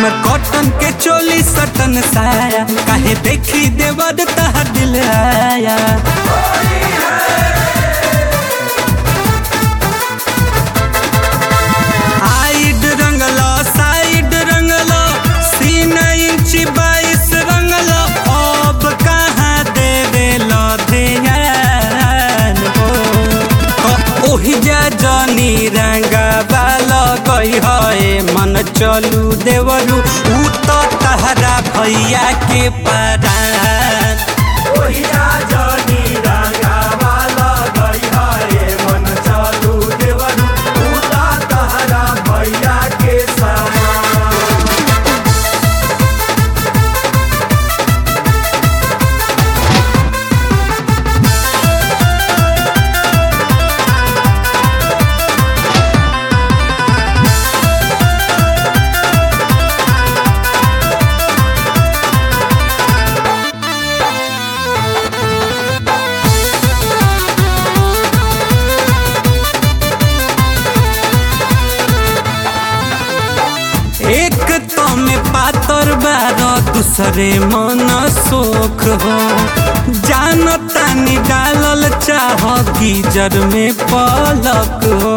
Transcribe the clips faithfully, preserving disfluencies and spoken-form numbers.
हमर कॉटन के चोली सटन साया, काहे देखी देवर तह दिल आया। हाइड रंगलो साइड रंगलो, सीना इंची बाईस रंगलो, अब कहाँ देवे लो ध्यान हो। ओहि जा जनी रंगा बालो गई है मन चलू देवरू, ऊ तो तहरा भैया के परान। ओहि जा जनी रंगा बालो गई है मन चलू देवरू, ऊ तो तहरा भैया के समान। एक तो में पातर बारो, दूसरे मन सोख हो, जानता नि डालल चाह गीजर में पलक हो।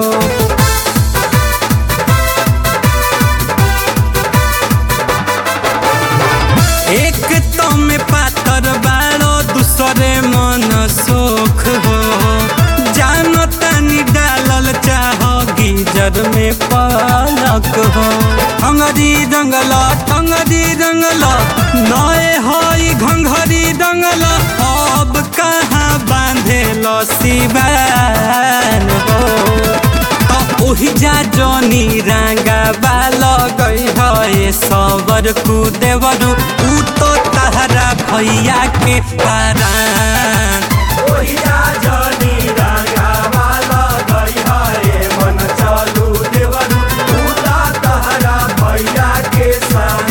एक तो में पातर बारो, दूसरे मन सोख हो, जानता नि डालल चाह गीजर में पलक हो। अंगरी रंगला टंगरी रंगला, नए हई घंघरी रंगला, अब कहाँ बांधे लो सिवान हो। तो ओहि जा जनी रंगा बालो गई है सबर कु देवरू, ऊ तो तहरा भैया के परान। ओहि जा जनी रंगा बालो गई है मन चलू देवरू, ऊ तो तहरा भैया के समान।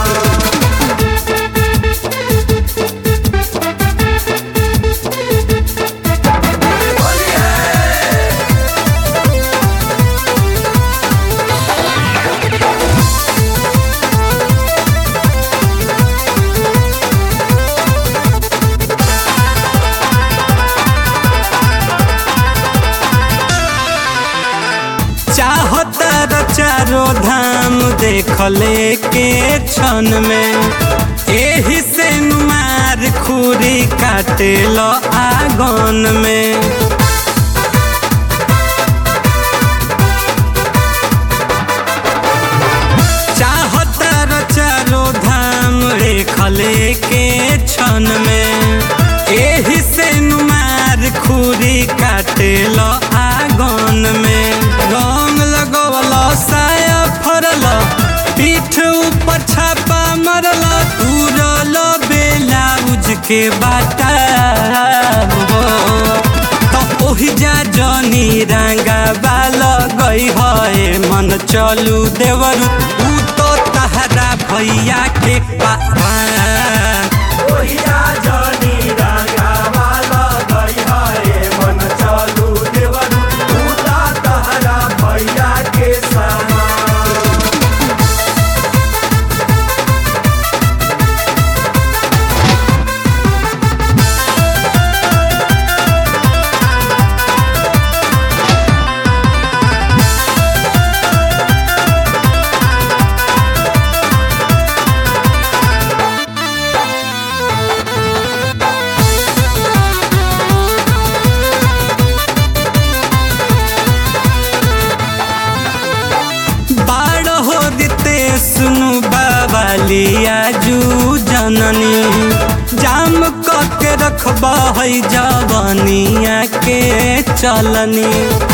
चाहता चारो धाम देखले के क्षण में, एही से नुमार खुरी काटे लो आगन में। चाहता चारो धाम देखले के क्षण में, एही से नुमार खुरी काटे लो आगन में। रंग लगवला साया फरला, पीठ ऊपर छापा मरला, तुरल बेलाउज के बाटा हो। तो ओहि जा जनी रंगा बालो गई है मन चलू देवरू, ऊ तो तहरा भैया के परान। ओहि जा जनी रंगा बालो गई है मन चलू देवरू, ऊ तो तहरा भैया के समान। सुनु बाबालिया जू जननी, जाम के रखबा है जवनिया के चलनी।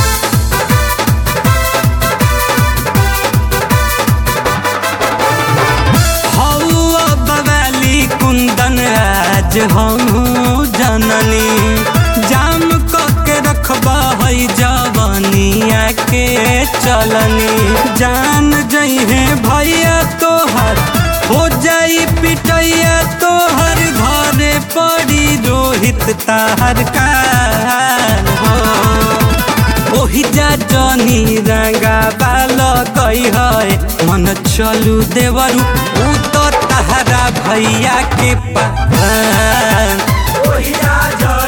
हौआ बवाली कुंदन आज हम जननी, जाम के रखबा है जवनिया के चलनी। जान जइहे भैया तोहर, हो जाई पिटैया तोहर, घरे पड़ी रोहित ताहर कान हो। ओहि जा जनी रंगा बालो गई है मन चलू देवरू ऊ तो तहरा भैया के पान ओहिया